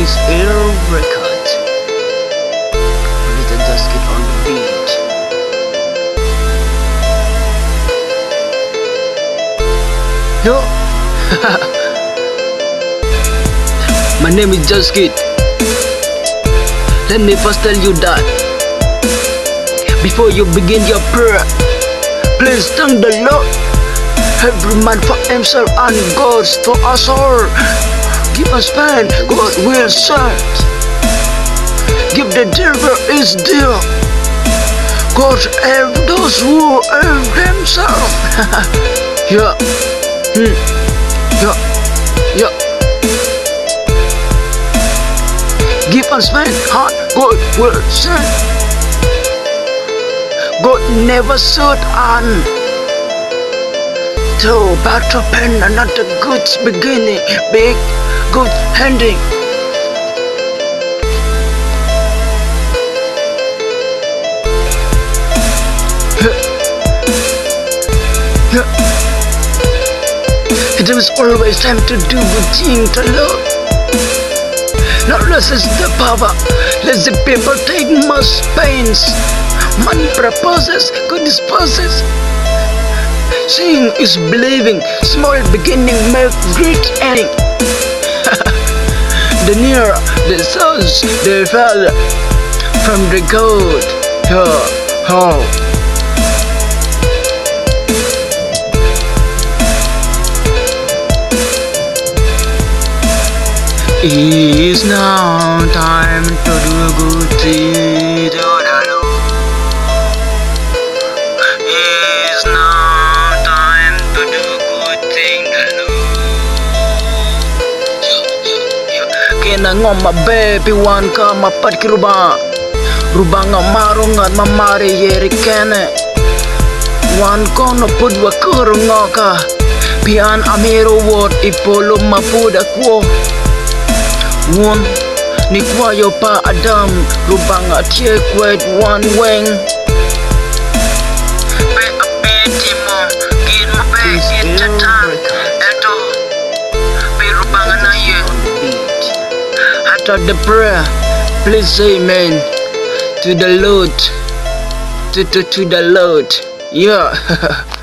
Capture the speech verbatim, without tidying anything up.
is Air Record. Little just get on the beat. Yo, my name is Juskit. Let me first tell you that before you begin your prayer, please thank the Lord. Every man for himself and God for us all. Give us pain, God will serve. Give the devil his deal. God help those who help themselves. Yeah. Hmm. Yeah. Yeah. Give us pain and God will serve. God never should and so back to pen, another good beginning, big good ending. It is always time to do good thing to love. Not less is the power. Let the people take much pains. Man proposes, good disposes. Seeing is believing, small beginning make great ending. The near, the sons, the father, from the gold, yeah, oh. It is now time to do good things to the Lord. It is now time to do good things to the Lord. Kena ngoma baby wan ka mapat ki ruba ruba nga marong at mamari yeri kene wan kono pudwa kuro ngoka pian amiro wot ipolo mapuda kwo one ni kwayo pa adam ruba nga tie kwet one weng pe apeti mo gin mo pe gin tatan eto pe ruba nga na ye. After the prayer, please say amen to the Lord, to, to, to the Lord, yeah.